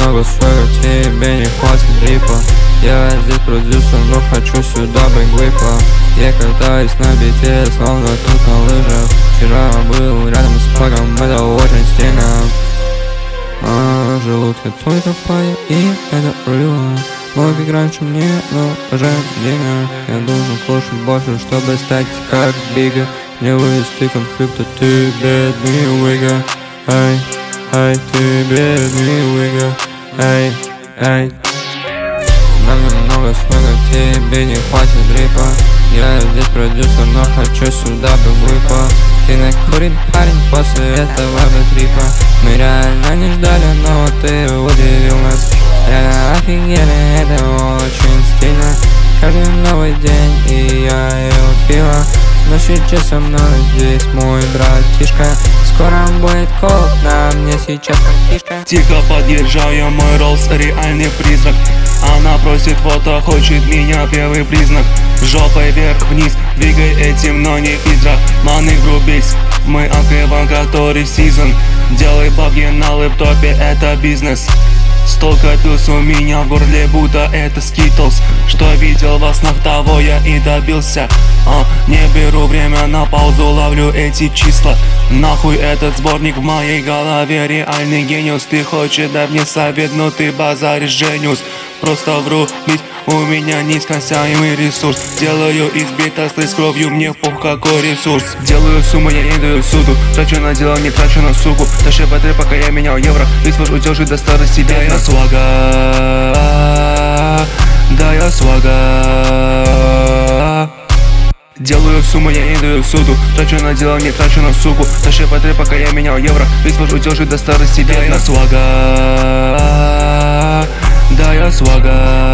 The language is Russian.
много света, тебе не хватит дрипа. Я здесь продюсер, но хочу сюда бэквипа. Я катаюсь на бите, словно тут на лыжах. Вчера был рядом с плагом, это очень стильно. Желудка только пая, и это рыло. Мог играть раньше мне, но уже денег. Я должен кушать больше, чтобы стать как Бига. Не вывести конфликта, ты бедный уига. Ай, ай, ты бедный уига. Ай, ай. На мне много света, тебе не хватит дрипа. Я здесь продюсер, но хочу сюда бэквипа. Ты накурен парень после этого бэквипа. Мы реально не ждали, но ты удивил нас. Реально офигели, это очень стильно. Каждый новый день, и я его фила. Но сейчас со мной здесь мой братишка. Скоро будет колд, на мне сейчас мальчишка. Тихо подъезжаю, мой Роллс реальный призрак. Она просит фото, хочет меня, первый признак. Жопой вверх-вниз, двигай этим, но не физра. Маны грубись, мы открываем который сезон. Делай бабки на лэптопе, это бизнес. Столько пилс у меня в горле, будто это Skittles. Что видел во снах, того я и добился. Не беру время на паузу, ловлю эти числа. Нахуй этот сборник в моей голове, реальный гениус. Ты хочешь дать мне совет, но ты базаришь жениус. Просто врубить, у меня нескончаемый ресурс. Делаю из бита с кровью, мне пох какой ресурс. Делаю сумму, я не даю суду. Трачу на дело, не трачу на суку. Дальше батарея, пока я менял евро. Весь ваш удержит до старости. Да я свага, да я свага. Делаю сумму, я не даю суду. Трачу на дело, не трачу на суку. Дальше батарея, пока я менял евро. Весь ваш удержит до старости. Да я свага, да я свага.